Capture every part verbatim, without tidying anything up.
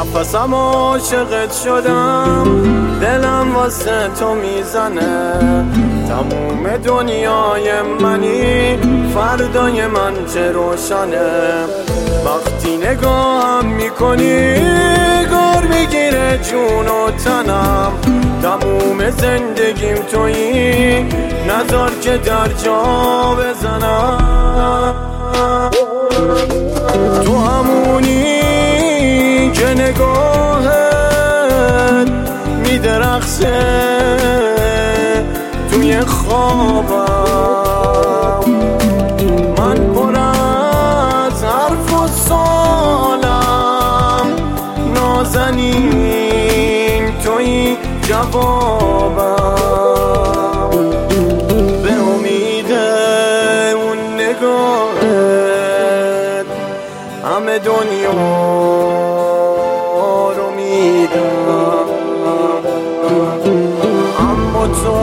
نفسم عاشقت شدم، دلم واسه تو میزنه. تموم دنیای منی، فردای من چه روشنه. وقتی نگاهم میکنی گار میگیره جون و تنم. تموم زندگیم تویی، نذار که در جا بزنم. تو همونی که نگاهت میدرخشه توی خوابم. من پر از حرف و سالم، نازنین توی جوابم. به امید اون نگاهت همه دنیا رو میدم. اما تو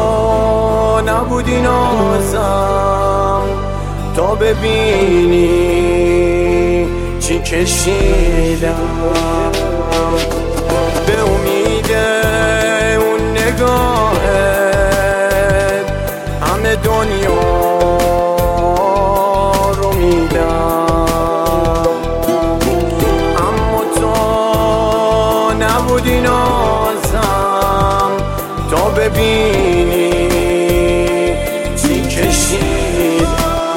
نبودی نازم تا ببینی چی کشیدم. به امید اون نگاهت همه دنیا رو میدم. اما تو نبودی نازم تا ببینی چی کشیدم.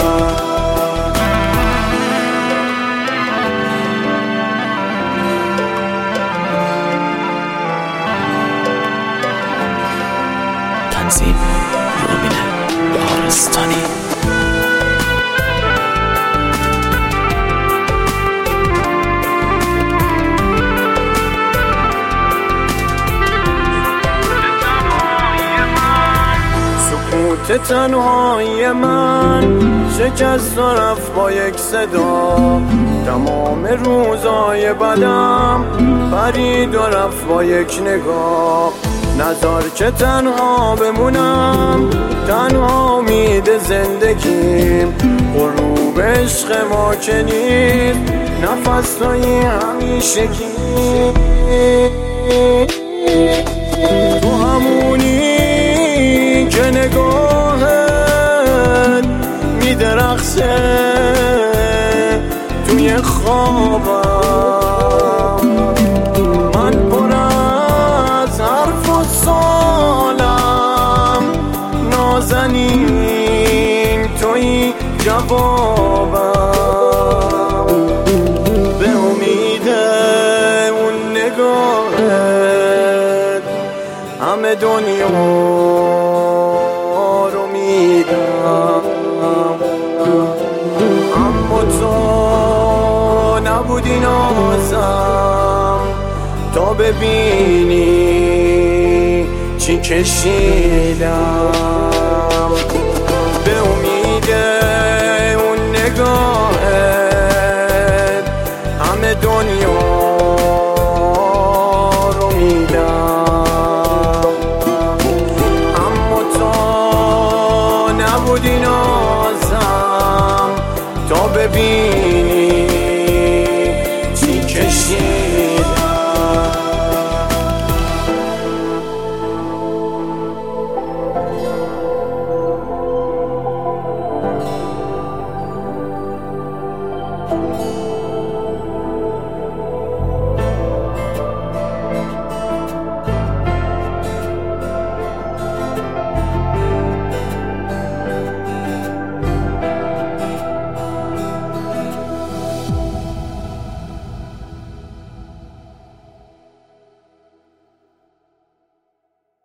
تنظیم روبین بهارستانی. سکوت تنهایی من شکست و رفت با یک صدا. تمام روزای بدم پرید و رفت با یک نگاه. نذار که تنها بمونم، تنها امید زندگیم. غروب عشق ما که نیست، نفس‌های همیشگی. تو همونی که نگاهت میدرخشه توی خوابم. من پر از حرف و سالم، نازنین توی جوابم. به امید اون نگاهت همه دنیا رو میدم. اما تو نبودی نازم تا ببینی چی کشیدم. به امید اون نگاهت همه دنیا رو میدم. اما تو نبودی نازم تا ببینی چی کشیدم.